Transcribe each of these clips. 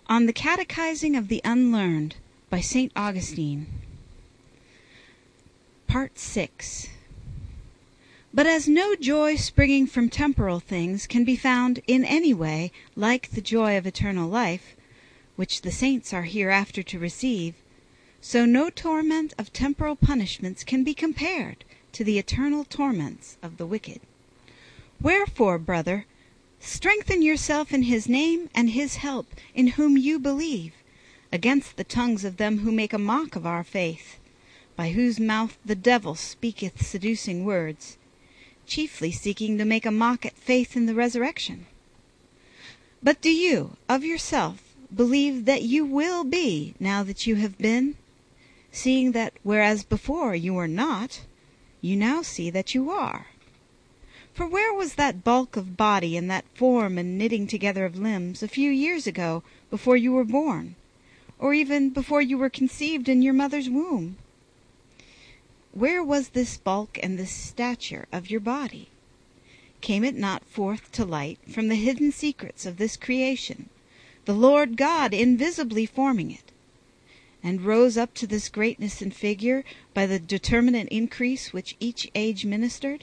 On the Catechizing of the Unlearned by St. Augustine. Part 6. But as no joy springing from temporal things can be found in any way like the joy of eternal life, which the saints are hereafter to receive, so no torment of temporal punishments can be compared to the eternal torments of the wicked. Wherefore, brother, strengthen yourself in his name and his help, in whom you believe, against the tongues of them who make a mock of our faith, by whose mouth the devil speaketh seducing words, chiefly seeking to make a mock at faith in the resurrection. But do you, of yourself, believe that you will be, now that you have been, seeing that whereas before you were not, you now see that you are? For where was that bulk of body and that form and knitting together of limbs a few years ago, before you were born, or even before you were conceived in your mother's womb? Where was this bulk and this stature of your body? Came it not forth to light from the hidden secrets of this creation, the Lord God invisibly forming it, and rose up to this greatness in figure by the determinate increase which each age ministered?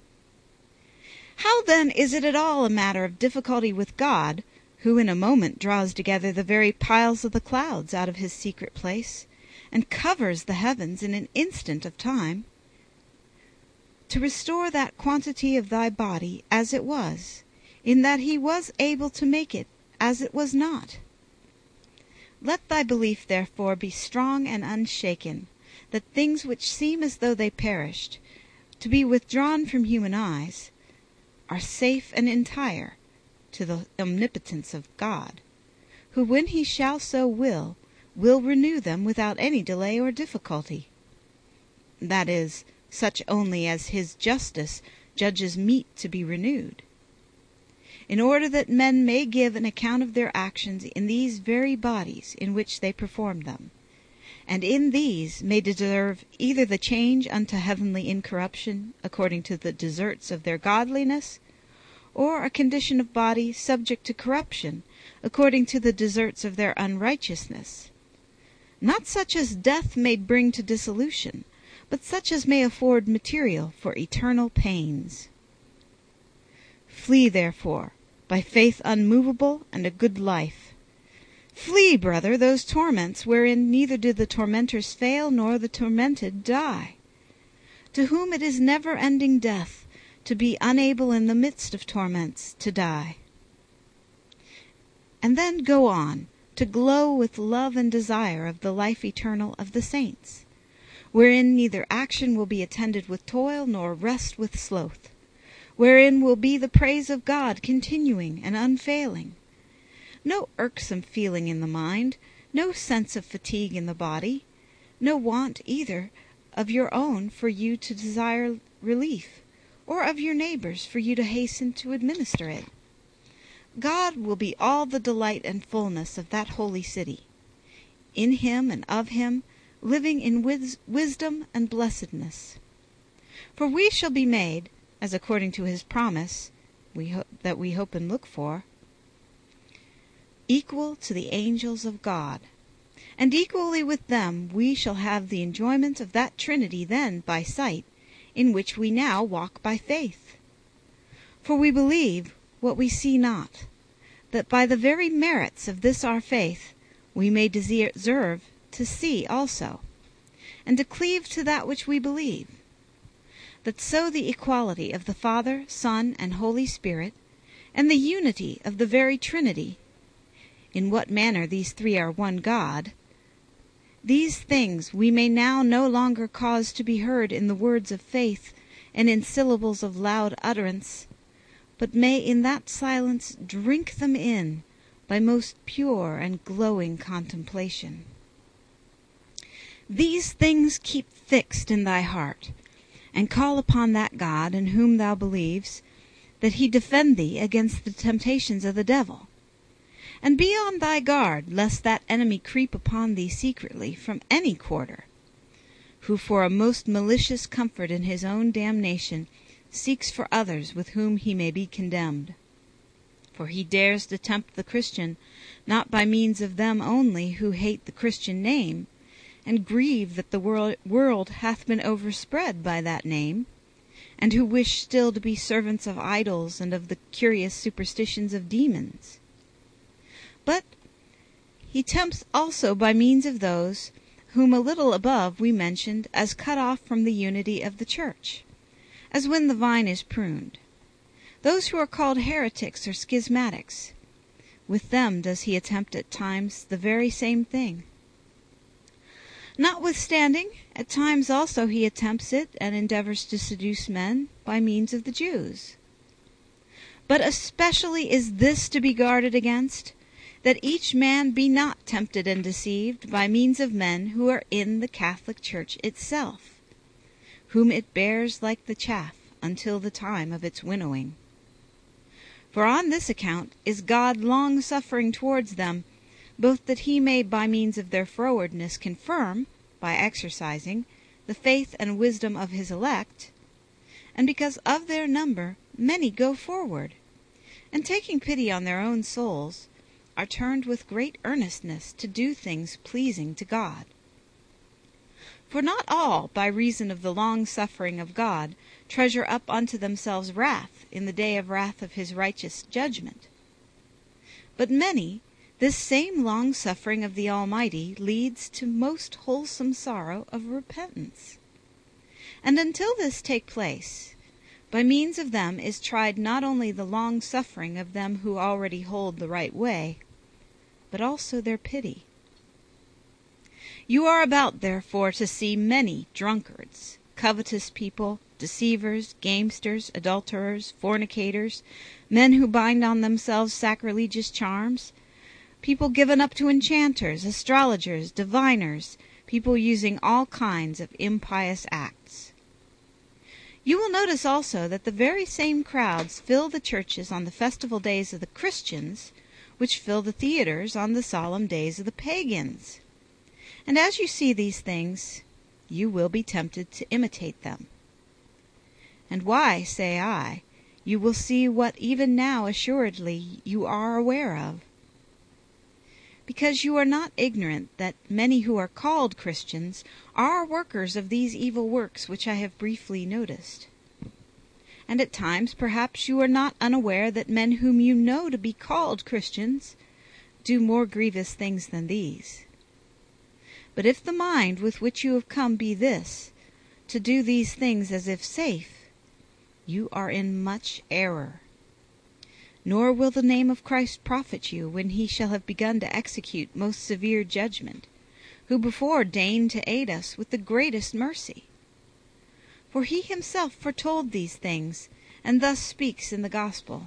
How then is it at all a matter of difficulty with God, who in a moment draws together the very piles of the clouds out of his secret place, and covers the heavens in an instant of time, to restore that quantity of thy body as it was, in that he was able to make it as it was not? Let thy belief therefore be strong and unshaken, that things which seem as though they perished, to be withdrawn from human eyes, are safe and entire to the omnipotence of God, who, when he shall so will renew them without any delay or difficulty. That is, such only as his justice judges meet to be renewed, in order that men may give an account of their actions in these very bodies in which they perform them, and in these may deserve either the change unto heavenly incorruption according to the deserts of their godliness, or a condition of body subject to corruption according to the deserts of their unrighteousness, not such as death may bring to dissolution, but such as may afford material for eternal pains. Flee, therefore, by faith unmovable and a good life. Flee, brother, those torments wherein neither do the tormentors fail nor the tormented die, to whom it is never-ending death to be unable in the midst of torments to die. And then go on to glow with love and desire of the life eternal of the saints, wherein neither action will be attended with toil nor rest with sloth, wherein will be the praise of God continuing and unfailing, no irksome feeling in the mind, no sense of fatigue in the body, no want either of your own for you to desire relief, or of your neighbors for you to hasten to administer it. God will be all the delight and fullness of that holy city, in him and of him, living in wisdom and blessedness. For we shall be made, as according to his promise, we hope and look for, equal to the angels of God, and equally with them we shall have the enjoyment of that Trinity then by sight, in which we now walk by faith. For we believe what we see not, that by the very merits of this our faith we may deserve to see also, and to cleave to that which we believe, that so the equality of the Father, Son, and Holy Spirit, and the unity of the very Trinity, in what manner these three are one God, these things we may now no longer cause to be heard in the words of faith and in syllables of loud utterance, but may in that silence drink them in by most pure and glowing contemplation. These things keep fixed in thy heart, and call upon that God in whom thou believes, that he defend thee against the temptations of the devil. And be on thy guard, lest that enemy creep upon thee secretly from any quarter, who for a most malicious comfort in his own damnation seeks for others with whom he may be condemned. For he dares to tempt the Christian, not by means of them only who hate the Christian name, and grieve that the world hath been overspread by that name, and who wish still to be servants of idols and of the curious superstitions of demons. But he tempts also by means of those whom a little above we mentioned as cut off from the unity of the church, as when the vine is pruned. Those who are called heretics or schismatics, with them does he attempt at times the very same thing. Notwithstanding, at times also he attempts it and endeavors to seduce men by means of the Jews. But especially is this to be guarded against, that each man be not tempted and deceived by means of men who are in the Catholic Church itself, whom it bears like the chaff until the time of its winnowing. For on this account is God long-suffering towards them, both that he may by means of their frowardness confirm, by exercising, the faith and wisdom of his elect, and because of their number many go forward, and taking pity on their own souls, are turned with great earnestness to do things pleasing to God. For not all, by reason of the long-suffering of God, treasure up unto themselves wrath in the day of wrath of his righteous judgment. But many, this same long-suffering of the Almighty leads to most wholesome sorrow of repentance. And until this take place, by means of them is tried not only the long-suffering of them who already hold the right way, but also their pity. You are about, therefore, to see many drunkards, covetous people, deceivers, gamesters, adulterers, fornicators, men who bind on themselves sacrilegious charms, people given up to enchanters, astrologers, diviners, people using all kinds of impious acts. You will notice also that the very same crowds fill the churches on the festival days of the Christians, which fill the theaters on the solemn days of the pagans. And as you see these things, you will be tempted to imitate them. And why, say I, you will see what even now assuredly you are aware of. Because you are not ignorant that many who are called Christians are workers of these evil works which I have briefly noticed. And at times perhaps you are not unaware that men whom you know to be called Christians do more grievous things than these. But if the mind with which you have come be this, to do these things as if safe, you are in much error. Nor will the name of Christ profit you when he shall have begun to execute most severe judgment, who before deigned to aid us with the greatest mercy. For he himself foretold these things, and thus speaks in the gospel.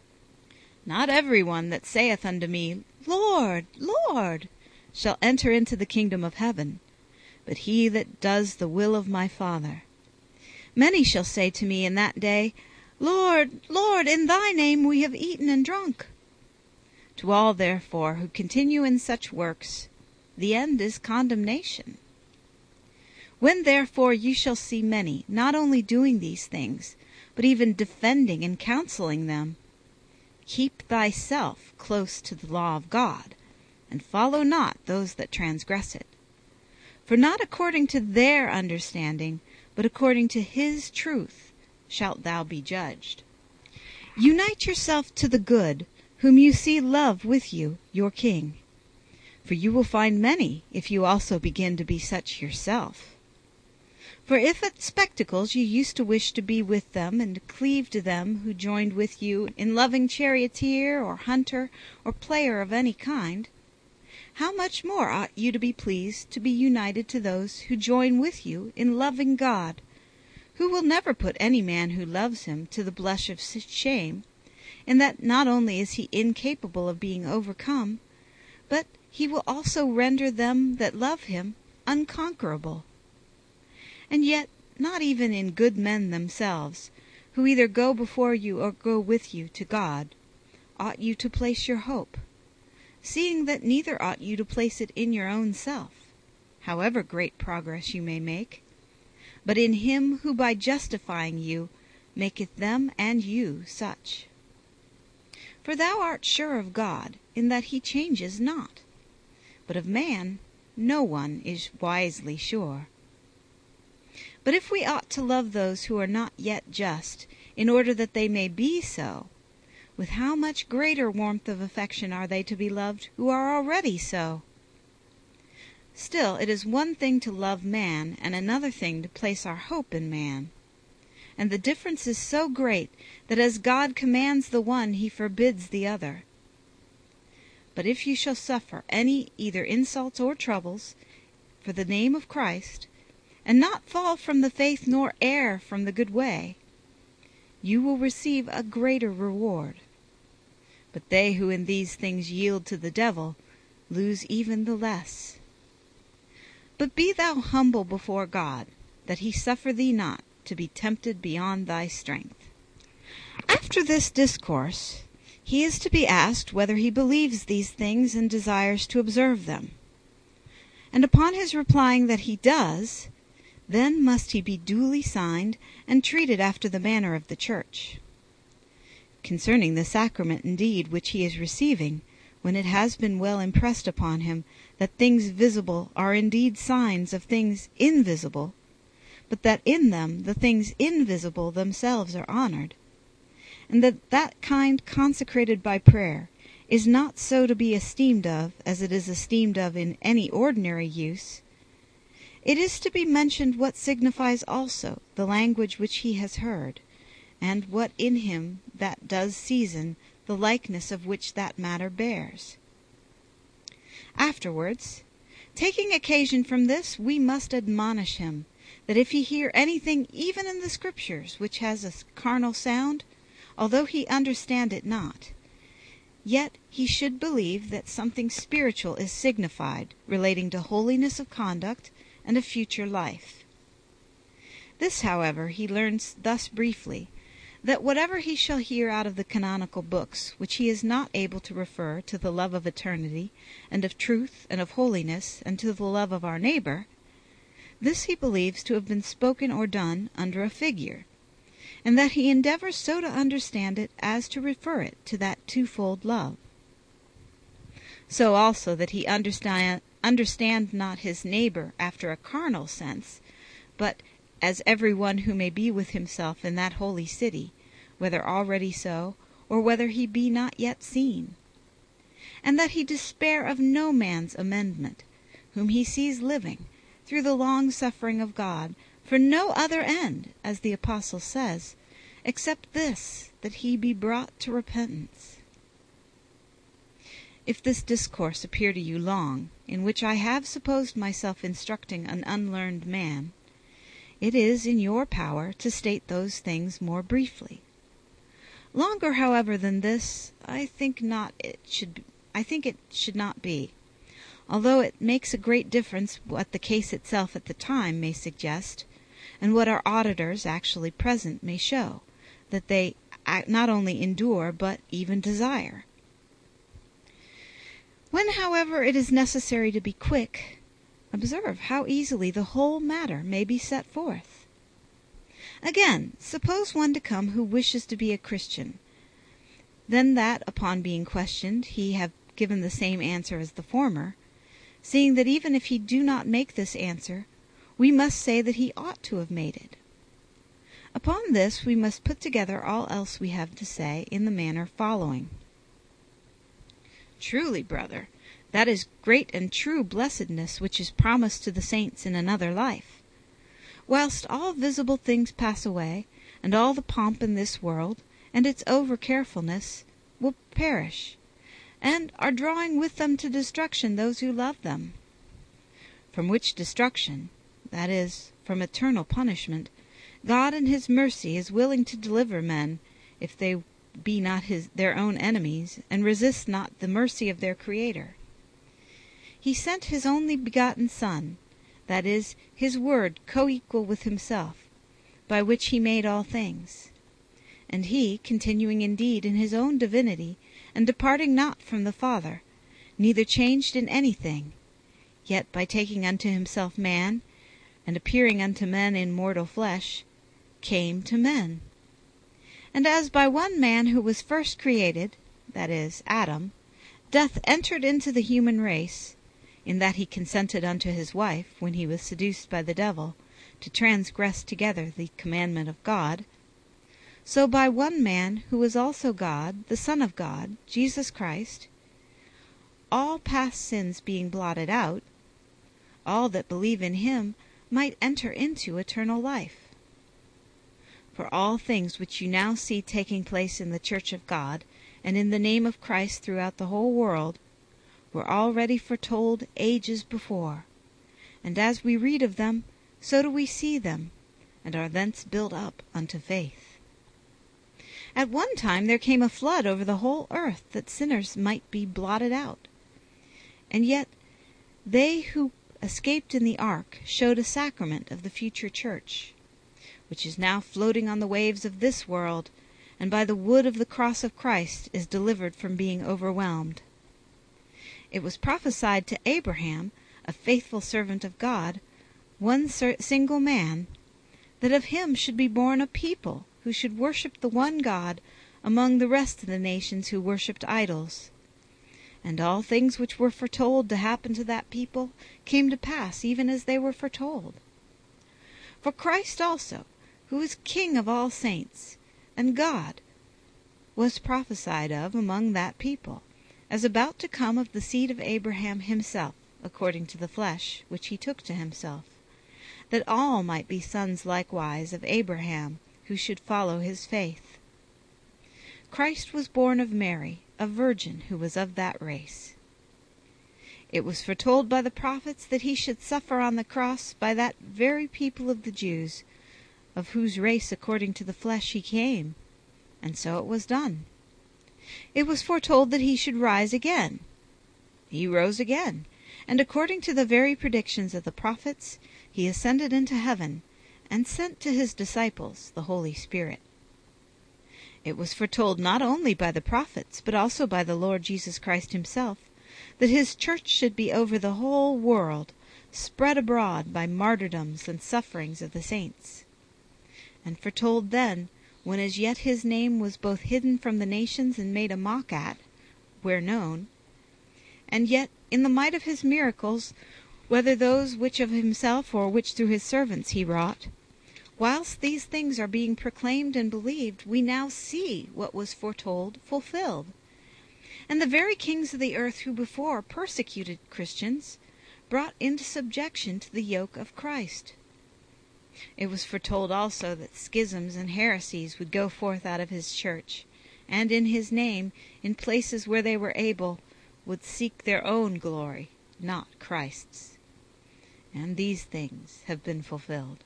Not every one that saith unto me, Lord, Lord, shall enter into the kingdom of heaven, but he that does the will of my Father. Many shall say to me in that day, Lord, Lord, in thy name we have eaten and drunk. To all, therefore, who continue in such works, the end is condemnation. When therefore you shall see many not only doing these things, but even defending and counseling them, keep thyself close to the law of God, and follow not those that transgress it. For not according to their understanding, but according to his truth shalt thou be judged. Unite yourself to the good, whom you see love with you, your king. For you will find many, if you also begin to be such yourself. For if at spectacles you used to wish to be with them, and to cleave to them who joined with you in loving charioteer, or hunter, or player of any kind, how much more ought you to be pleased to be united to those who join with you in loving God, who will never put any man who loves him to the blush of shame, in that not only is he incapable of being overcome, but he will also render them that love him unconquerable. And yet not even in good men themselves, who either go before you or go with you to God, ought you to place your hope, seeing that neither ought you to place it in your own self, however great progress you may make, but in him who by justifying you maketh them and you such. For thou art sure of God, in that he changes not. But of man no one is wisely sure. But if we ought to love those who are not yet just, in order that they may be so, with how much greater warmth of affection are they to be loved who are already so? Still it is one thing to love man, and another thing to place our hope in man. And the difference is so great that as God commands the one, he forbids the other. But if you shall suffer any either insults or troubles for the name of Christ, and not fall from the faith nor err from the good way, you will receive a greater reward. But they who in these things yield to the devil lose even the less. But be thou humble before God, that he suffer thee not to be tempted beyond thy strength. After this discourse, he is to be asked whether he believes these things and desires to observe them. And upon his replying that he does, then must he be duly signed and treated after the manner of the church. Concerning the sacrament indeed which he is receiving, when it has been well impressed upon him that things visible are indeed signs of things invisible, but that in them the things invisible themselves are honored, and that kind consecrated by prayer is not so to be esteemed of as it is esteemed of in any ordinary use, it is to be mentioned what signifies also the language which he has heard, and what in him that does season the likeness of which that matter bears. Afterwards, taking occasion from this, we must admonish him, that if he hear anything even in the Scriptures which has a carnal sound, although he understand it not, yet he should believe that something spiritual is signified, relating to holiness of conduct and a future life. This, however, he learns thus briefly, that whatever he shall hear out of the canonical books, which he is not able to refer to the love of eternity, and of truth, and of holiness, and to the love of our neighbor, this he believes to have been spoken or done under a figure, and that he endeavors so to understand it as to refer it to that twofold love. So also that he understand not his neighbor after a carnal sense, but as every one who may be with himself in that holy city, whether already so, or whether he be not yet seen. And that he despair of no man's amendment, whom he sees living, through the long suffering of God, for no other end, as the Apostle says, except this, that he be brought to repentance. If this discourse appear to you long, in which I have supposed myself instructing an unlearned man, it is in your power to state those things more briefly. Longer, however, than this, I think it should not be, although it makes a great difference what the case itself at the time may suggest, and what our auditors actually present may show, that they not only endure but even desire. When, however, it is necessary to be quick, observe how easily the whole matter may be set forth. Again, suppose one to come who wishes to be a Christian, then that, upon being questioned, he have given the same answer as the former, seeing that even if he do not make this answer, we must say that he ought to have made it. Upon this we must put together all else we have to say in the manner following. Truly, brother, that is great and true blessedness which is promised to the saints in another life. Whilst all visible things pass away, and all the pomp in this world, and its over-carefulness, will perish, and are drawing with them to destruction those who love them. From which destruction, that is, from eternal punishment, God in his mercy is willing to deliver men, if they be not their own enemies, and resist not the mercy of their Creator. He sent his only begotten Son, that is, his Word co-equal with himself, by which he made all things. And he, continuing indeed in his own divinity, and departing not from the Father, neither changed in anything, yet by taking unto himself man, and appearing unto men in mortal flesh, came to men. And as by one man who was first created, that is, Adam, doth entered into the human race, in that he consented unto his wife, when he was seduced by the devil, to transgress together the commandment of God, so by one man, who is also God, the Son of God, Jesus Christ, all past sins being blotted out, all that believe in him might enter into eternal life. For all things which you now see taking place in the Church of God, and in the name of Christ throughout the whole world, were already foretold ages before, and as we read of them, so do we see them, and are thence built up unto faith. At one time there came a flood over the whole earth, that sinners might be blotted out. And yet they who escaped in the ark showed a sacrament of the future church, which is now floating on the waves of this world, and by the wood of the cross of Christ is delivered from being overwhelmed. It was prophesied to Abraham, a faithful servant of God, one single man, that of him should be born a people who should worship the one God among the rest of the nations who worshipped idols. And all things which were foretold to happen to that people came to pass even as they were foretold. For Christ also, who is King of all saints, and God, was prophesied of among that people, as about to come of the seed of Abraham himself, according to the flesh, which he took to himself, that all might be sons likewise of Abraham, who should follow his faith. Christ was born of Mary, a virgin who was of that race. It was foretold by the prophets that he should suffer on the cross by that very people of the Jews, of whose race according to the flesh he came, and so it was done. It was foretold that he should rise again. He rose again, and according to the very predictions of the prophets, he ascended into heaven, and sent to his disciples the Holy Spirit. It was foretold not only by the prophets, but also by the Lord Jesus Christ himself, that his church should be over the whole world, spread abroad by martyrdoms and sufferings of the saints. And foretold then, when as yet his name was both hidden from the nations and made a mock at, where known, and yet in the might of his miracles, whether those which of himself or which through his servants he wrought, whilst these things are being proclaimed and believed, we now see what was foretold fulfilled. And the very kings of the earth who before persecuted Christians, brought into subjection to the yoke of Christ. It was foretold also that schisms and heresies would go forth out of his church, and in his name, in places where they were able, would seek their own glory, not Christ's. And these things have been fulfilled.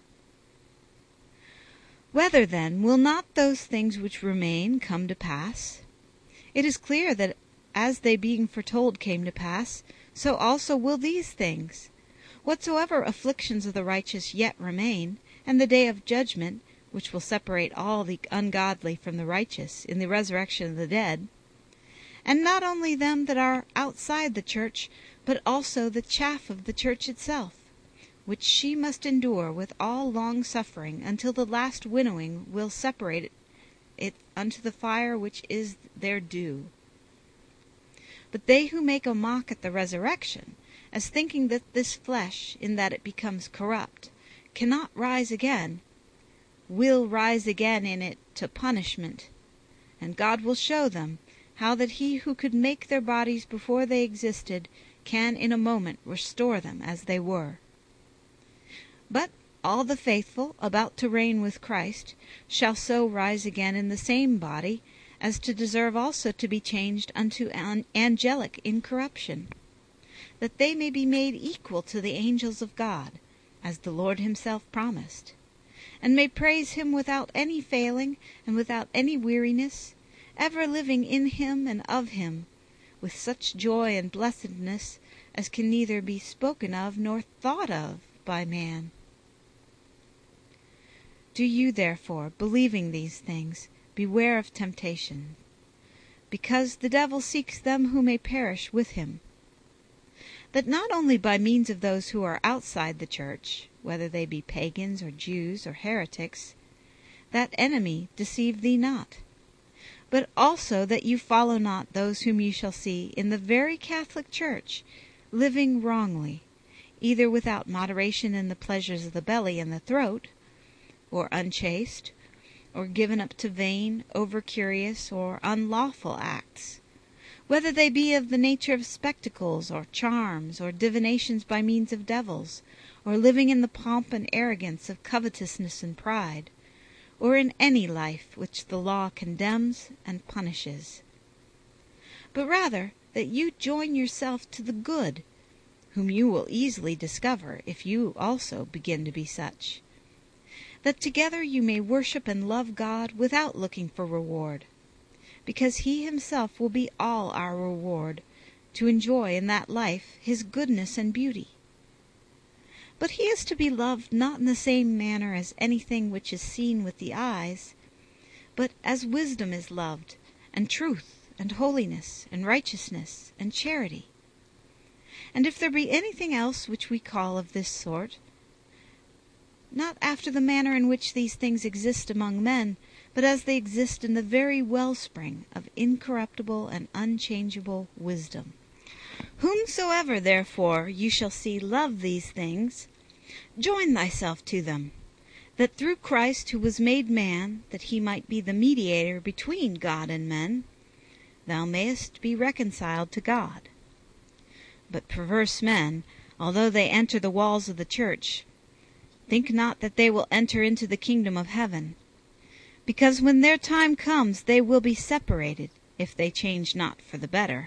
Whether, then, will not those things which remain come to pass? It is clear that as they being foretold came to pass, so also will these things. Whatsoever afflictions of the righteous yet remain, and the day of judgment, which will separate all the ungodly from the righteous in the resurrection of the dead, and not only them that are outside the church, but also the chaff of the church itself, which she must endure with all long suffering until the last winnowing will separate it unto the fire which is their due. But they who make a mock at the resurrection, as thinking that this flesh, in that it becomes corrupt, cannot rise again, will rise again in it to punishment, and God will show them how that he who could make their bodies before they existed can in a moment restore them as they were. But all the faithful, about to reign with Christ, shall so rise again in the same body, as to deserve also to be changed unto angelic incorruption, that they may be made equal to the angels of God, as the Lord himself promised, and may praise him without any failing and without any weariness, ever living in him and of him, with such joy and blessedness as can neither be spoken of nor thought of by man. Do you, therefore, believing these things, beware of temptation, because the devil seeks them who may perish with him, that not only by means of those who are outside the church, whether they be pagans or Jews or heretics, that enemy deceive thee not. but also that you follow not those whom you shall see in the very Catholic Church living wrongly, either without moderation in the pleasures of the belly and the throat, or unchaste, or given up to vain, over-curious, or unlawful acts, whether they be of the nature of spectacles, or charms, or divinations by means of devils, or living in the pomp and arrogance of covetousness and pride, or in any life which the law condemns and punishes. But rather that you join yourself to the good, whom you will easily discover if you also begin to be such, that together you may worship and love God without looking for reward, because he himself will be all our reward, to enjoy in that life his goodness and beauty. But he is to be loved not in the same manner as anything which is seen with the eyes, but as wisdom is loved, and truth, and holiness, and righteousness, and charity. And if there be anything else which we call of this sort, not after the manner in which these things exist among men, but as they exist in the very wellspring of incorruptible and unchangeable wisdom. Whomsoever therefore you shall see love these things, join thyself to them, that through Christ, who was made man, that he might be the mediator between God and men, thou mayest be reconciled to God. But perverse men, although they enter the walls of the church, think not that they will enter into the kingdom of heaven, because when their time comes they will be separated, if they change not for the better.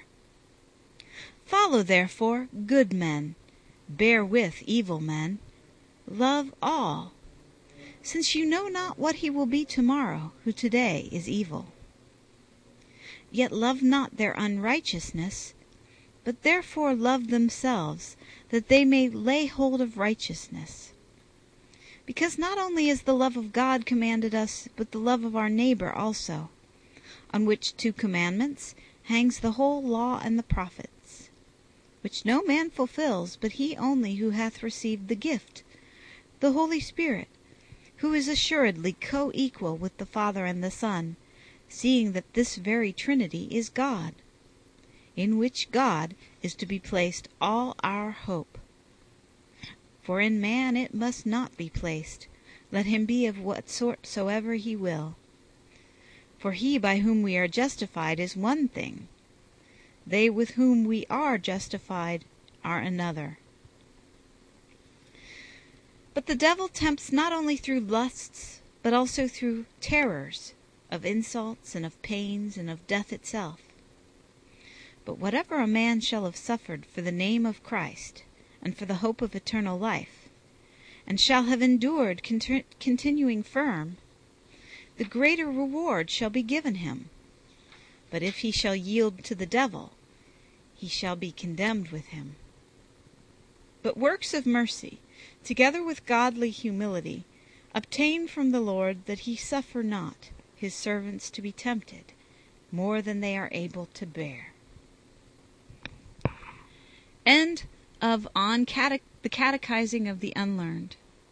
Follow therefore good men, bear with evil men, love all, since you know not what he will be tomorrow, who today is evil. Yet love not their unrighteousness, but therefore love themselves, that they may lay hold of righteousness. Because not only is the love of God commanded us, but the love of our neighbor also, on which 2 commandments hangs the whole law and the prophets, which no man fulfills, but he only who hath received the gift, the Holy Spirit, who is assuredly co-equal with the Father and the Son, seeing that this very Trinity is God, in which God is to be placed all our hope. For in man it must not be placed, let him be of what sort soever he will. For he by whom we are justified is one thing, they with whom we are justified are another. But the devil tempts not only through lusts, but also through terrors, of insults, and of pains, and of death itself. But whatever a man shall have suffered for the name of Christ, and for the hope of eternal life, and shall have endured continuing firm, the greater reward shall be given him. But if he shall yield to the devil, he shall be condemned with him. But works of mercy, together with godly humility, obtain from the Lord, that he suffer not his servants to be tempted more than they are able to bear. End of On the Catechizing of the Unlearned.